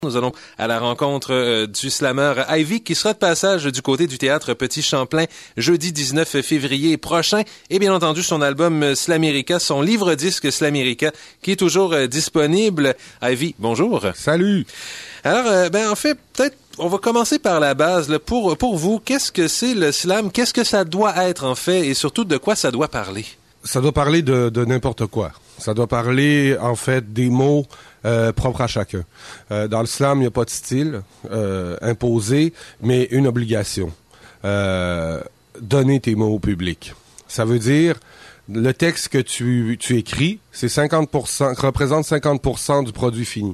Nous allons à la rencontre du slameur Ivy qui sera de passage du côté du théâtre Petit Champlain jeudi 19 février prochain et bien entendu son album Slamerica, son livre-disque Slamerica qui est toujours disponible. Ivy, bonjour. Salut. Alors, en fait, peut-être on va commencer par la base. Là. Pour vous, qu'est-ce que c'est le slam? Qu'est-ce que ça doit être en fait et surtout de quoi ça doit parler? Ça doit parler de n'importe quoi. Ça doit parler en fait des mots propre à chacun. Dans le slam, il n'y a pas de style imposé, mais une obligation. Donner tes mots au public. Ça veut dire, le texte que tu écris, c'est 50%, représente 50% du produit fini.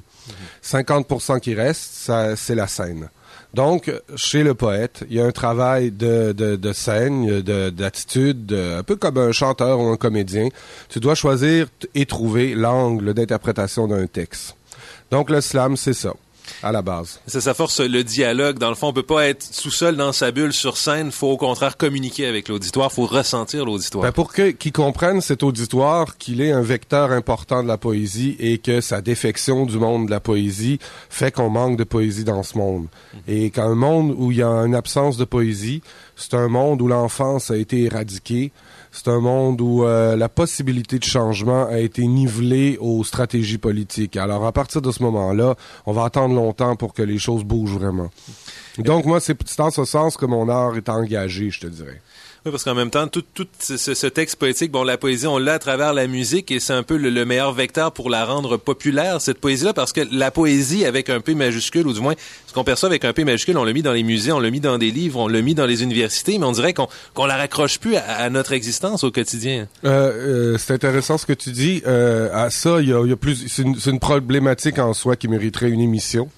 50% qui reste, c'est la scène. Donc, chez le poète, il y a un travail de scène, d'attitude, un peu comme un chanteur ou un comédien. Tu dois choisir et trouver l'angle d'interprétation d'un texte. Donc, le slam, c'est ça, à la base. Ça force le dialogue. Dans le fond, on peut pas être tout seul dans sa bulle sur scène. Faut au contraire communiquer avec l'auditoire. Faut ressentir l'auditoire. Pour qu'ils comprennent cet auditoire, qu'il est un vecteur important de la poésie et que sa défection du monde de la poésie fait qu'on manque de poésie dans ce monde. Et qu'un monde où il y a une absence de poésie, c'est un monde où l'enfance a été éradiquée. C'est un monde où la possibilité de changement a été nivelée aux stratégies politiques. Alors, à partir de ce moment-là, on va attendre longtemps pour que les choses bougent vraiment. Donc, moi, c'est dans ce sens que mon art est engagé, je te dirais. Oui, parce qu'en même temps, tout ce texte poétique, bon, la poésie, on l'a à travers la musique et c'est un peu le meilleur vecteur pour la rendre populaire, cette poésie-là, parce que la poésie avec un P majuscule, ou du moins, ce qu'on perçoit avec un P majuscule, on l'a mis dans les musées, on l'a mis dans des livres, on l'a mis dans les universités, mais on dirait qu'on la raccroche plus à notre existence au quotidien. C'est intéressant ce que tu dis. À ça, il y a plus, c'est une problématique en soi qui mériterait une émission.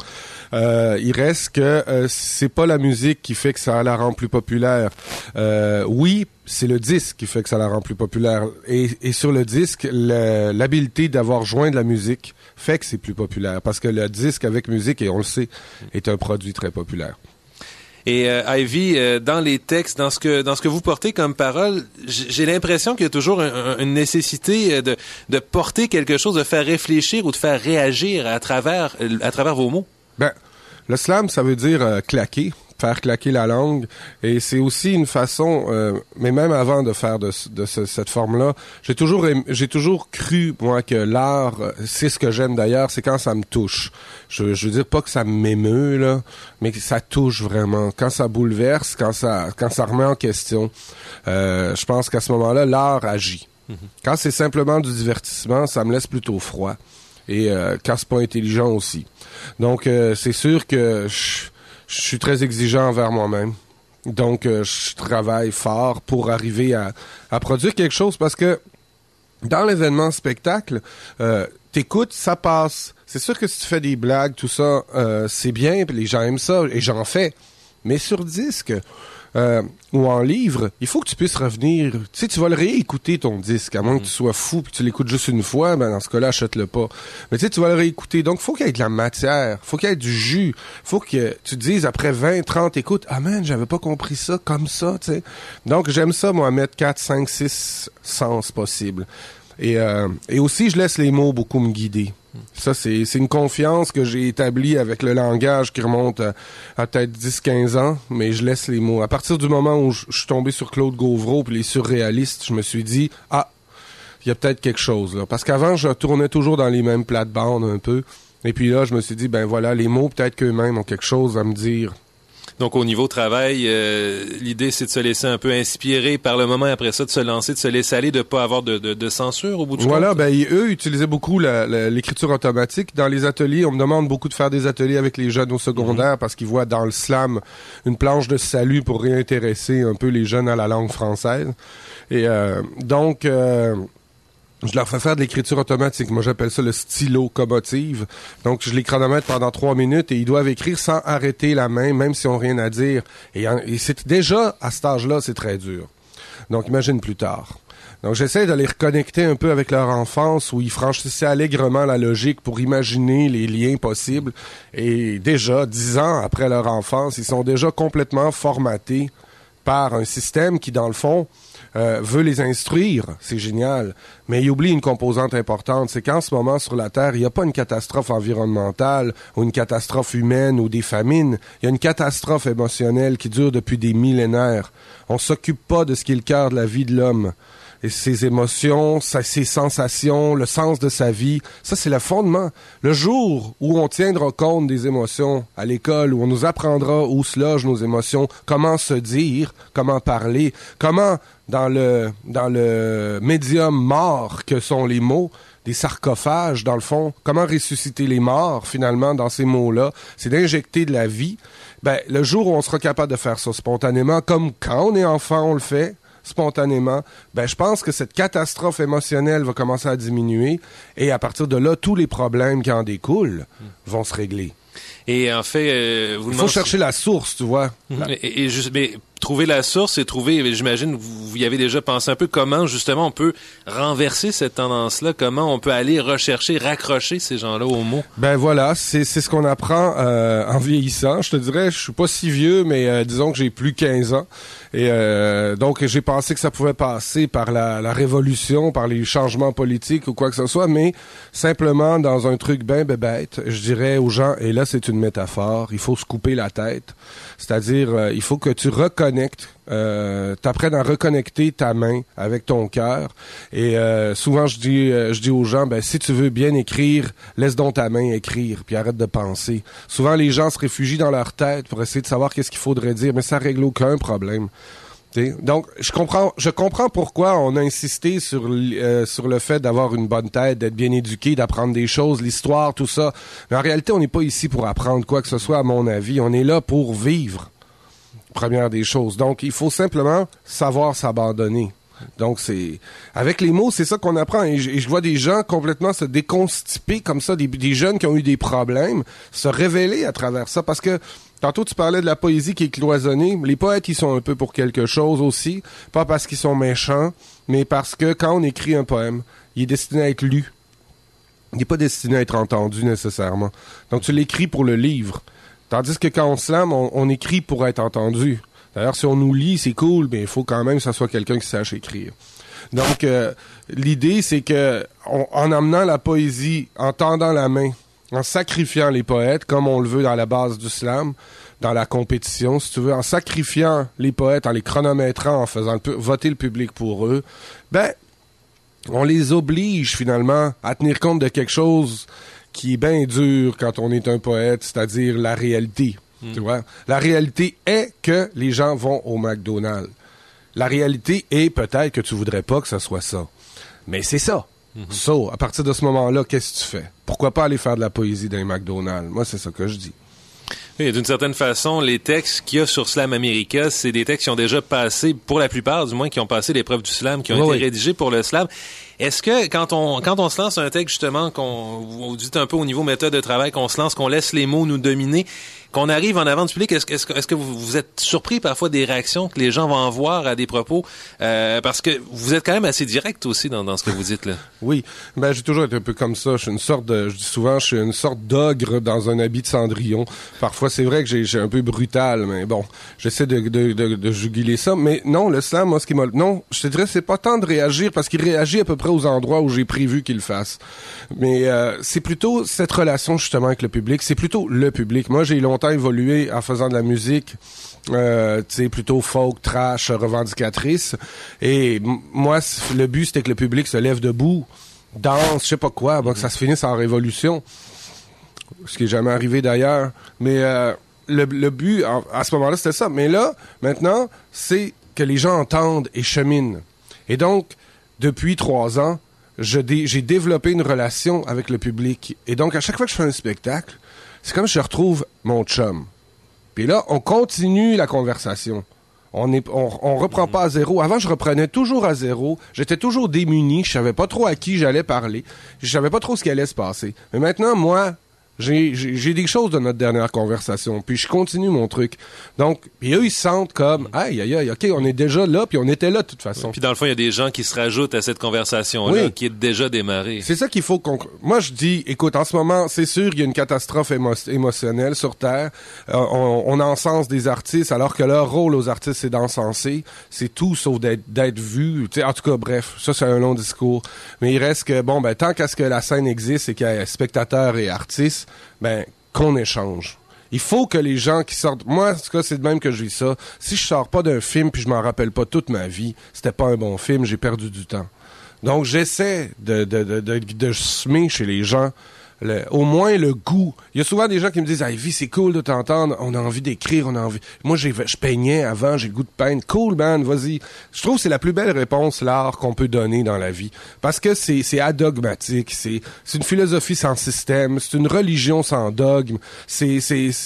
Il reste que c'est pas la musique qui fait que ça la rend plus populaire. Oui, c'est le disque qui fait que ça la rend plus populaire. Et sur le disque, l'habileté d'avoir joint de la musique fait que c'est plus populaire. Parce que le disque avec musique, et on le sait, est un produit très populaire. Et Ivy, dans les textes, dans ce que vous portez comme parole, j'ai l'impression qu'il y a toujours une nécessité de porter quelque chose, de faire réfléchir ou de faire réagir à travers vos mots. Le slam, ça veut dire claquer, faire claquer la langue, et c'est aussi une façon, mais même avant de faire de cette forme-là, j'ai toujours cru, moi, que l'art, c'est ce que j'aime d'ailleurs, c'est quand ça me touche. Je veux dire pas que ça m'émeut, là, mais que ça touche vraiment. Quand ça bouleverse, quand ça remet en question, je pense qu'à ce moment-là, l'art agit. Quand c'est simplement du divertissement, ça me laisse plutôt froid. Et quand c'est pas intelligent aussi. Donc, c'est sûr que je suis très exigeant envers moi-même. Donc, je travaille fort pour arriver à produire quelque chose parce que dans l'événement spectacle, t'écoutes, ça passe. C'est sûr que si tu fais des blagues, tout ça, c'est bien, puis les gens aiment ça, et j'en fais. Mais sur disque ou en livre, il faut que tu puisses revenir. Tu sais, tu vas le réécouter ton disque, à moins que tu sois fou puis que tu l'écoutes juste une fois, ben dans ce cas-là, achète-le pas. Mais tu sais, tu vas le réécouter. Donc, faut qu'il y ait de la matière, faut qu'il y ait du jus, faut que tu te dises après 20, 30 écoutes, ah man, j'avais pas compris ça comme ça, tu sais. Donc, j'aime ça, moi, mettre 4, 5, 6 sens possibles. Et aussi, je laisse les mots beaucoup me guider. Ça, c'est une confiance que j'ai établie avec le langage qui remonte à peut-être 10-15 ans, mais je laisse les mots. À partir du moment où je suis tombé sur Claude Gauvreau puis les surréalistes, je me suis dit, il y a peut-être quelque chose là. Parce qu'avant, je tournais toujours dans les mêmes plates-bandes un peu. Et puis là, je me suis dit, ben voilà, les mots, peut-être qu'eux-mêmes ont quelque chose à me dire. Donc, au niveau travail, l'idée, c'est de se laisser un peu inspirer par le moment, après ça, de se lancer, de se laisser aller, de pas avoir de censure au bout du compte. Voilà, eux utilisaient beaucoup l'écriture automatique. Dans les ateliers, on me demande beaucoup de faire des ateliers avec les jeunes au secondaire parce qu'ils voient dans le slam une planche de salut pour réintéresser un peu les jeunes à la langue française. Et donc... je leur fais faire de l'écriture automatique. Moi, j'appelle ça le stylo-comotive. Donc, je les chronomètre pendant 3 minutes et ils doivent écrire sans arrêter la main, même s'ils n'ont rien à dire. Et c'est déjà, à cet âge-là, c'est très dur. Donc, imagine plus tard. Donc, j'essaie de les reconnecter un peu avec leur enfance où ils franchissaient allègrement la logique pour imaginer les liens possibles. Et déjà, 10 ans après leur enfance, ils sont déjà complètement formatés par un système qui, dans le fond, veut les instruire, c'est génial, mais il oublie une composante importante, c'est qu'en ce moment sur la Terre, il n'y a pas une catastrophe environnementale ou une catastrophe humaine ou des famines, il y a une catastrophe émotionnelle qui dure depuis des millénaires. On s'occupe pas de ce qui est le cœur de la vie de l'homme. Et ses émotions, ses sensations, le sens de sa vie, ça c'est le fondement. Le jour où on tiendra compte des émotions à l'école, où on nous apprendra où se logent nos émotions, comment se dire, comment parler, comment dans le médium mort que sont les mots, des sarcophages dans le fond, comment ressusciter les morts finalement dans ces mots-là, c'est d'injecter de la vie. Ben le jour où on sera capable de faire ça spontanément, comme quand on est enfant on le fait, spontanément, ben je pense que cette catastrophe émotionnelle va commencer à diminuer et à partir de là, tous les problèmes qui en découlent vont se régler. Et en fait, il faut chercher la source, tu vois. Et juste, mais trouver la source et trouver, j'imagine, vous y avez déjà pensé un peu comment justement on peut renverser cette tendance-là, comment on peut aller rechercher, raccrocher ces gens-là aux mots. Ben voilà, c'est ce qu'on apprend en vieillissant. Je te dirais, je suis pas si vieux, mais disons que j'ai plus 15 ans. Et donc j'ai pensé que ça pouvait passer par la révolution, par les changements politiques ou quoi que ce soit, mais simplement dans un truc ben bête, je dirais aux gens, et là c'est une métaphore, il faut se couper la tête. C'est-à-dire, il faut que tu reconnectes, t'apprennes à reconnecter ta main avec ton cœur. Et souvent, je dis aux gens, ben si tu veux bien écrire, laisse donc ta main écrire, puis arrête de penser. Souvent, les gens se réfugient dans leur tête pour essayer de savoir qu'est-ce qu'il faudrait dire, mais ça règle aucun problème. T'sais? Donc, je comprends pourquoi on a insisté sur le fait d'avoir une bonne tête, d'être bien éduqué, d'apprendre des choses, l'histoire, tout ça. Mais en réalité, on n'est pas ici pour apprendre quoi que ce soit, à mon avis. On est là pour vivre, première des choses. Donc, il faut simplement savoir s'abandonner. Donc, avec les mots, c'est ça qu'on apprend. Et je vois des gens complètement se déconstiper comme ça, des jeunes qui ont eu des problèmes, se révéler à travers ça. Parce que, tantôt, tu parlais de la poésie qui est cloisonnée. Les poètes, ils sont un peu pour quelque chose aussi. Pas parce qu'ils sont méchants, mais parce que quand on écrit un poème, il est destiné à être lu. Il n'est pas destiné à être entendu nécessairement. Donc, tu l'écris pour le livre. Tandis que quand on slame, on écrit pour être entendu. D'ailleurs, si on nous lit, c'est cool, mais il faut quand même que ça soit quelqu'un qui sache écrire. Donc, l'idée, c'est que en amenant la poésie, en tendant la main, en sacrifiant les poètes, comme on le veut dans la base du slam, dans la compétition, si tu veux, en sacrifiant les poètes, en les chronométrant, en faisant voter le public pour eux, ben, on les oblige finalement à tenir compte de quelque chose qui est bien dur quand on est un poète, c'est-à-dire la réalité. Tu vois? La réalité est que les gens vont au McDonald's. La réalité est peut-être que tu voudrais pas que ça soit ça. Mais c'est ça. So, à partir de ce moment-là, qu'est-ce que tu fais? Pourquoi pas aller faire de la poésie dans les McDonald's? Moi, c'est ça que je dis. Et d'une certaine façon, les textes qu'il y a sur Slam America, c'est des textes qui ont déjà passé, pour la plupart du moins, qui ont passé l'épreuve du slam, qui ont été rédigés pour le slam. Est-ce que quand on se lance un texte, justement, vous dites un peu au niveau méthode de travail, qu'on se lance, qu'on laisse les mots nous dominer, qu'on arrive en avant du public, est-ce que vous êtes surpris parfois des réactions que les gens vont avoir à des propos? Parce que vous êtes quand même assez direct aussi dans ce que vous dites là. Oui, ben j'ai toujours été un peu comme ça. Je dis souvent, je suis une sorte d'ogre dans un habit de Cendrillon. Parfois, c'est vrai que j'ai un peu brutal, mais bon, j'essaie de juguler ça. Mais non, le slam, moi, non, je te dirais, c'est pas tant de réagir parce qu'il réagit à peu près aux endroits où j'ai prévu qu'il le fasse. Mais c'est plutôt cette relation justement avec le public. C'est plutôt le public. Moi, j'ai longtemps évolué en faisant de la musique, tu sais, plutôt folk, trash, revendicatrice. Et moi, le but, c'était que le public se lève debout, danse, je sais pas quoi, que ça se finisse en révolution. Ce qui est jamais arrivé d'ailleurs. Mais le but, à ce moment-là, c'était ça. Mais là, maintenant, c'est que les gens entendent et cheminent. Et donc, depuis 3 ans, j'ai développé une relation avec le public. Et donc, à chaque fois que je fais un spectacle, c'est comme si je retrouve mon chum. Puis là, on continue la conversation. On reprend pas à zéro. Avant, je reprenais toujours à zéro. J'étais toujours démuni. Je savais pas trop à qui j'allais parler. Je savais pas trop ce qui allait se passer. Mais maintenant, moi, J'ai des choses de notre dernière conversation, puis je continue mon truc. Donc, puis eux, ils se sentent comme, aïe, OK, on est déjà là, puis on était là de toute façon. Puis dans le fond, il y a des gens qui se rajoutent à cette conversation-là, qui est déjà démarrée. C'est ça qu'il faut qu'on... Moi, je dis, écoute, en ce moment, c'est sûr, il y a une catastrophe émotionnelle sur Terre. On encense des artistes, alors que leur rôle aux artistes, c'est d'encenser. C'est tout sauf d'être vu. Tu sais, en tout cas, bref, ça, c'est un long discours. Mais il reste que, bon, ben, tant qu'à ce que la scène existe et qu'il y a spectateurs et artistes, ben, qu'on échange. Il faut que les gens qui sortent... Moi, en tout cas, c'est de même que je vis ça. Si je sors pas d'un film puis je m'en rappelle pas toute ma vie, c'était pas un bon film, j'ai perdu du temps. Donc, j'essaie de semer chez les gens au moins le goût. Il y a souvent des gens qui me disent « Hey, Vie, c'est cool de t'entendre, on a envie d'écrire, on a envie... » Moi, je peignais avant, j'ai le goût de peindre. Cool, man, vas-y. Je trouve que c'est la plus belle réponse, l'art qu'on peut donner dans la vie. Parce que c'est adogmatique, c'est une philosophie sans système, c'est une religion sans dogme, c'est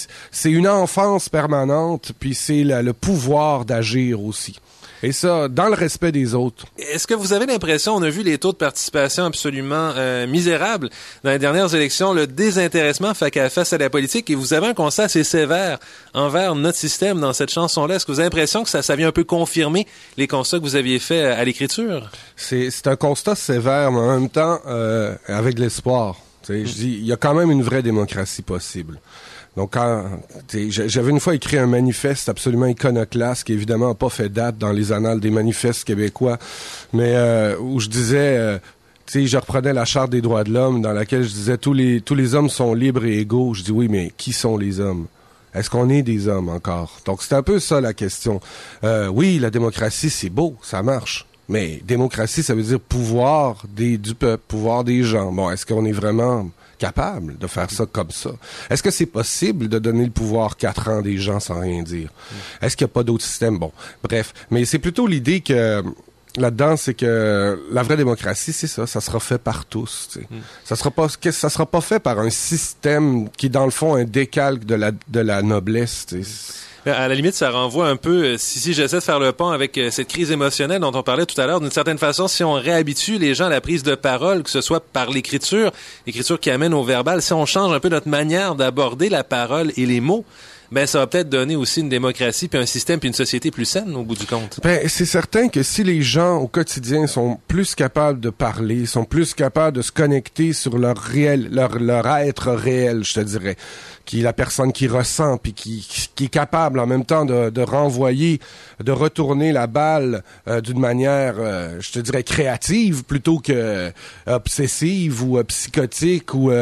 une enfance permanente, puis c'est le pouvoir d'agir aussi. Et ça, dans le respect des autres. Est-ce que vous avez l'impression, on a vu les taux de participation absolument misérables dans les dernières élections, le désintéressement face à la politique, et vous avez un constat assez sévère envers notre système dans cette chanson-là. Est-ce que vous avez l'impression que ça vient un peu confirmer les constats que vous aviez faits à l'écriture? C'est un constat sévère, mais en même temps, avec l'espoir. Je dis, il y a quand même une vraie démocratie possible. Donc, j'avais une fois écrit un manifeste absolument iconoclaste qui évidemment n'a pas fait date dans les annales des manifestes québécois, mais où je disais, je reprenais la Charte des droits de l'homme dans laquelle je disais tous les hommes sont libres et égaux. Je dis oui, mais qui sont les hommes? Est-ce qu'on est des hommes encore? Donc, c'est un peu ça la question. Oui, la démocratie, c'est beau, ça marche. Mais démocratie, ça veut dire pouvoir du peuple, pouvoir des gens. Bon, est-ce qu'on est vraiment capable de faire ça comme ça? Est-ce que c'est possible de donner le pouvoir 4 ans des gens sans rien dire? Est-ce qu'il n'y a pas d'autres systèmes? Bon, bref. Mais c'est plutôt l'idée que là-dedans, c'est que la vraie démocratie, c'est ça sera fait par tous. Tu sais. Ça sera pas fait par un système qui est dans le fond un décalque de la noblesse. Tu sais. À la limite, ça renvoie un peu, si j'essaie de faire le pont avec cette crise émotionnelle dont on parlait tout à l'heure, d'une certaine façon, si on réhabitue les gens à la prise de parole, que ce soit par l'écriture qui amène au verbal, si on change un peu notre manière d'aborder la parole et les mots, ben ça va peut-être donner aussi une démocratie, puis un système, puis une société plus saine au bout du compte. Ben c'est certain que si les gens au quotidien sont plus capables de parler, sont plus capables de se connecter sur leur réel, leur être réel, je te dirais, qui est la personne qui ressent, puis qui est capable en même temps de renvoyer, de retourner la balle d'une manière, je te dirais, créative plutôt que obsessive ou psychotique ou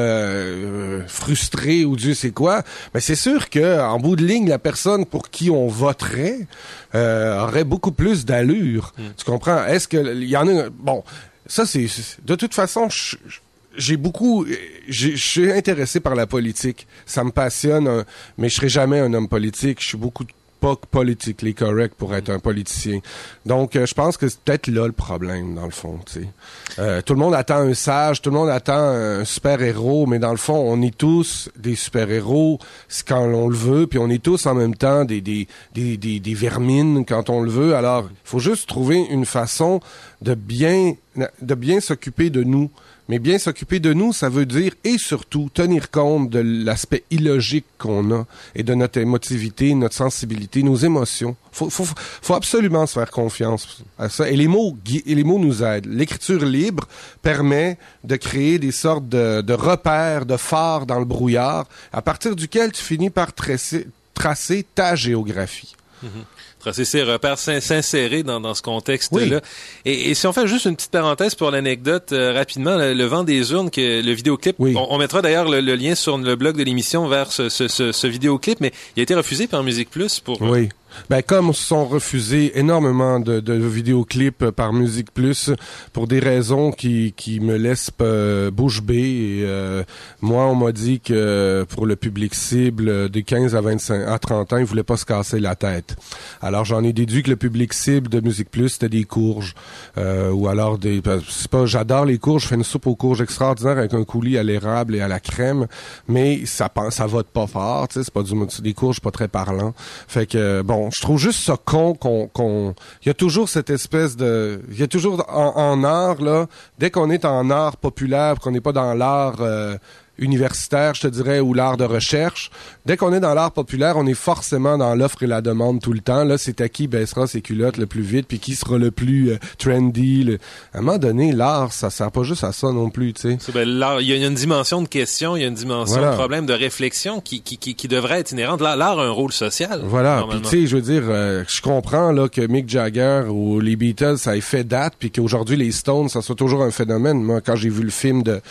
frustrée ou Dieu sait quoi. Mais c'est sûr que en bout de ligne, la personne pour qui on voterait aurait beaucoup plus d'allure. Tu comprends? Est-ce que il y en a... Bon, ça c'est... De toute façon, je suis intéressé par la politique. Ça me passionne, mais je serai jamais un homme politique. Je suis beaucoup pas politically correct pour être un politicien. Donc, je pense que c'est peut-être là le problème, dans le fond, tu sais. Tout le monde attend un sage, tout le monde attend un super-héros, mais dans le fond, on est tous des super-héros quand on le veut, puis on est tous en même temps des vermines quand on le veut. Alors, il faut juste trouver une façon de bien s'occuper de nous. Mais bien s'occuper de nous, ça veut dire, et surtout, tenir compte de l'aspect illogique qu'on a et de notre émotivité, notre sensibilité, nos émotions. Faut absolument se faire confiance à ça. Et les mots nous aident. L'écriture libre permet de créer des sortes de repères, de phares dans le brouillard, à partir duquel tu finis par tracer ta géographie. Tracer ses repères, s'insérer dans ce contexte-là. Oui. Et si on fait juste une petite parenthèse pour l'anecdote rapidement, le vent des urnes, le vidéoclip, oui. On mettra d'ailleurs le lien sur le blog de l'émission vers ce vidéoclip, mais il a été refusé par Musique Plus pour... Oui. Ben, comme se sont refusés énormément de vidéoclips par Musique Plus pour des raisons qui me laissent bouche bée. Et, moi, on m'a dit que pour le public cible de 15 à 30 ans, ils voulaient pas se casser la tête. Alors, j'en ai déduit que le public cible de Musique Plus, c'était des courges. Ou alors j'adore les courges, je fais une soupe aux courges extraordinaire avec un coulis à l'érable et à la crème, mais ça vote pas fort, tu sais, c'est des courges pas très parlants. Fait que, bon, je trouve juste ça con il y a toujours cette espèce il y a toujours en art, là, dès qu'on est en art populaire, qu'on n'est pas dans l'art universitaire, je te dirais, ou l'art de recherche. Dès qu'on est dans l'art populaire, on est forcément dans l'offre et la demande tout le temps. Là, c'est à qui baissera ses culottes le plus vite, puis qui sera le plus trendy. À un moment donné, l'art, ça sert pas juste à ça non plus, tu sais. L'art, il y a une dimension de question, il y a une dimension de problème, de réflexion qui devrait être inhérente. L'art a un rôle social. Voilà, puis tu sais, je veux dire, je comprends là que Mick Jagger ou les Beatles, ça ait fait date, puis qu'aujourd'hui, les Stones, ça soit toujours un phénomène. Moi, quand j'ai vu le film de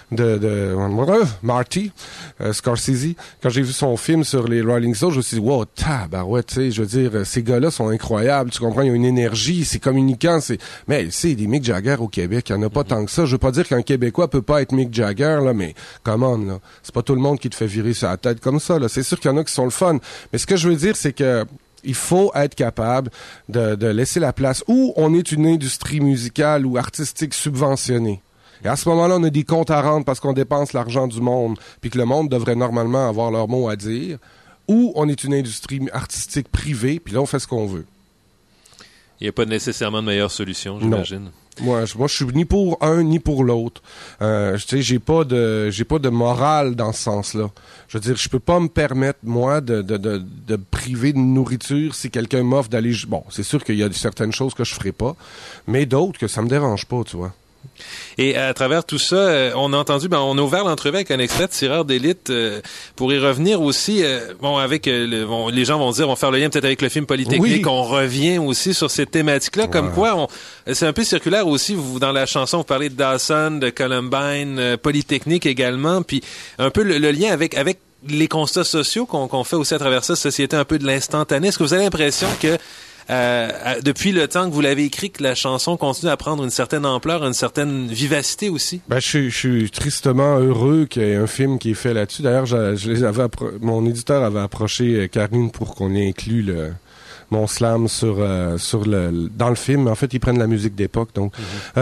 Marty Scorsese, quand j'ai vu son film sur les Rolling Stones, je me suis dit wow, tabarouette, tu sais, je veux dire, ces gars-là sont incroyables, tu comprends, ils ont une énergie, c'est communicant, mais tu sais, des Mick Jagger au Québec, il y en a pas tant que ça. Je veux pas dire qu'un Québécois peut pas être Mick Jagger là, mais come on là, c'est pas tout le monde qui te fait virer sur la tête comme ça là. C'est sûr qu'il y en a qui sont le fun, mais ce que je veux dire, c'est que il faut être capable de laisser la place où on est une industrie musicale ou artistique subventionnée. Et à ce moment-là, on a des comptes à rendre parce qu'on dépense l'argent du monde, puis que le monde devrait normalement avoir leur mot à dire, ou on est une industrie artistique privée, puis là, on fait ce qu'on veut. Il n'y a pas nécessairement de meilleure solution, j'imagine. Moi, je suis ni pour un ni pour l'autre. Tu sais, j'ai pas de morale dans ce sens-là. Je veux dire, je peux pas me permettre moi de priver de nourriture si quelqu'un m'offre d'aller. Bon, c'est sûr qu'il y a certaines choses que je ferai pas, mais d'autres que ça me dérange pas, tu vois. Et à travers tout ça, on a entendu, on a ouvert l'entrevue avec un extrait de Tireur d'élite pour y revenir aussi. Les gens vont dire, vont faire le lien peut-être avec le film Polytechnique. Oui. On revient aussi sur ces thématiques-là, comme quoi c'est un peu circulaire aussi. Vous dans la chanson, vous parlez de Dawson, de Columbine, Polytechnique également, puis un peu le lien avec les constats sociaux qu'on fait aussi à travers ça, société un peu de l'instantané. Est-ce que vous avez l'impression que depuis le temps que vous l'avez écrit, que la chanson continue à prendre une certaine ampleur, une certaine vivacité aussi? Je suis tristement heureux qu'il y ait un film qui est fait là-dessus. D'ailleurs, mon éditeur avait approché Karine pour qu'on ait inclus mon slam dans le film. En fait, ils prennent la musique d'époque. Donc,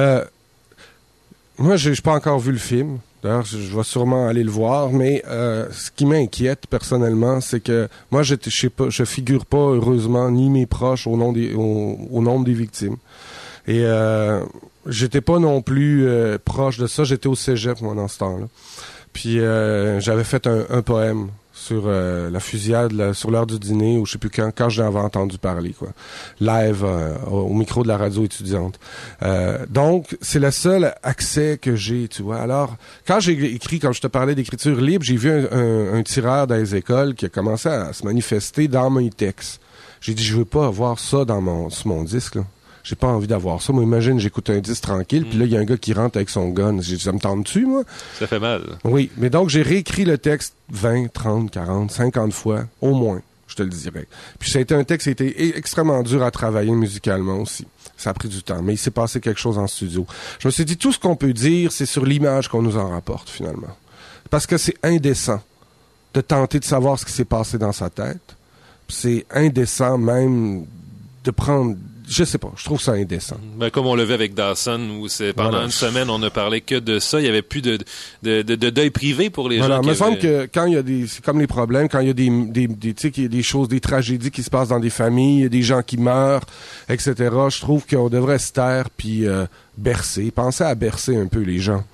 moi, j'ai pas encore vu le film. D'ailleurs, je vais sûrement aller le voir, mais ce qui m'inquiète personnellement, c'est que moi, je figure pas heureusement ni mes proches au nombre des victimes. Et j'étais pas non plus proche de ça. J'étais au cégep moi dans ce temps-là. Puis j'avais fait un poème sur la fusillade sur l'heure du dîner, ou je sais plus quand j'en avais entendu parler, quoi. Live au micro de la radio étudiante. Donc, c'est le seul accès que j'ai, tu vois. Alors, quand j'ai écrit, quand je te parlais d'écriture libre, j'ai vu un tireur dans les écoles qui a commencé à se manifester dans mes textes. J'ai dit, je veux pas avoir ça sur mon disque, là. J'ai pas envie d'avoir ça. Moi, imagine, j'écoute un disque tranquille, puis là, il y a un gars qui rentre avec son gun. J'ai dit, ça me tente-tu, moi? Ça fait mal. Oui, mais donc, j'ai réécrit le texte 20, 30, 40, 50 fois, au moins, je te le dirais. Puis ça a été un texte qui a été extrêmement dur à travailler musicalement aussi. Ça a pris du temps, mais il s'est passé quelque chose en studio. Je me suis dit, tout ce qu'on peut dire, c'est sur l'image qu'on nous en rapporte, finalement. Parce que c'est indécent de tenter de savoir ce qui s'est passé dans sa tête. Puis c'est indécent même de prendre... Je sais pas, je trouve ça indécent. Comme on le vu avec Dawson, où pendant une semaine, on ne parlait que de ça. Il y avait plus de deuil privé pour les gens. Il me semble que quand il y a c'est comme les problèmes, quand il y a tu sais, qu'il y a des choses, des tragédies qui se passent dans des familles, il y a des gens qui meurent, etc. Je trouve qu'on devrait se taire puis bercer, penser à bercer un peu les gens.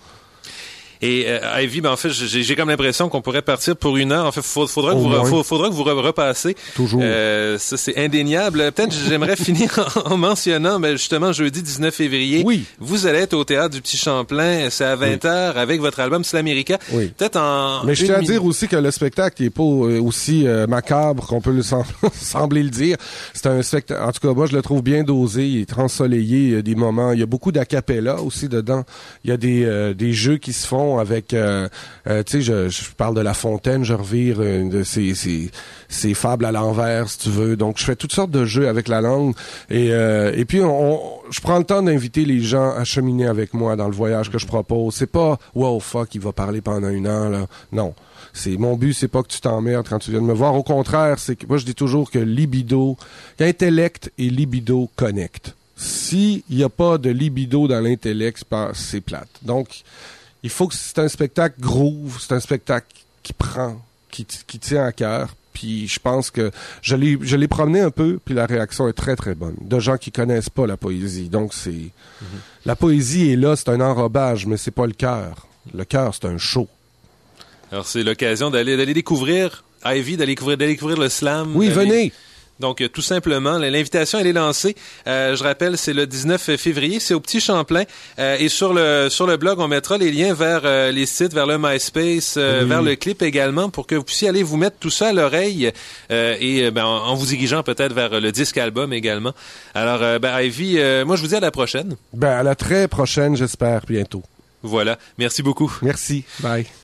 Et Ivy, en fait, j'ai comme l'impression qu'on pourrait partir pour 1 heure. En fait, faudra que vous repassez. Toujours. Ça, c'est indéniable. Peut-être j'aimerais finir en mentionnant, justement, jeudi 19 février, oui. Vous allez être au Théâtre du Petit Champlain. C'est à 20h avec votre album Slamerica. Oui. Peut-être en... Mais je tiens à dire aussi que le spectacle n'est pas aussi macabre qu'on peut sembler le dire. C'est un spectacle... En tout cas, moi, je le trouve bien dosé. Il est ensoleillé. Il y a des moments... Il y a beaucoup d'acapella aussi dedans. Il y a des jeux qui se font avec, tu sais, je parle de La Fontaine, je revire de ces fables à l'envers, si tu veux. Donc, je fais toutes sortes de jeux avec la langue. Et puis, je prends le temps d'inviter les gens à cheminer avec moi dans le voyage que je propose. C'est pas, wow, fuck, il va parler pendant 1 heure, là. Non. Mon but, c'est pas que tu t'emmerdes quand tu viens de me voir. Au contraire, c'est que moi, je dis toujours que intellect et libido connectent. S'il y a pas de libido dans l'intellect, c'est plate. Donc, il faut que c'est un spectacle groove, c'est un spectacle qui prend, qui tient à cœur. Puis je pense que je l'ai promené un peu, puis la réaction est très très bonne. De gens qui connaissent pas la poésie. Donc la poésie est là, c'est un enrobage, mais c'est pas le cœur. Le cœur, c'est un show. Alors, c'est l'occasion d'aller découvrir Ivy, d'aller découvrir le slam. Oui, venez! Donc, tout simplement, l'invitation, elle est lancée. Je rappelle, c'est le 19 février, c'est au Petit Champlain. Et sur le blog, on mettra les liens vers les sites, vers le MySpace, vers le clip également, pour que vous puissiez aller vous mettre tout ça à l'oreille en vous dirigeant peut-être vers le disque album également. Alors, Ivy, moi, je vous dis à la prochaine. À la très prochaine, j'espère, bientôt. Voilà. Merci beaucoup. Merci. Bye.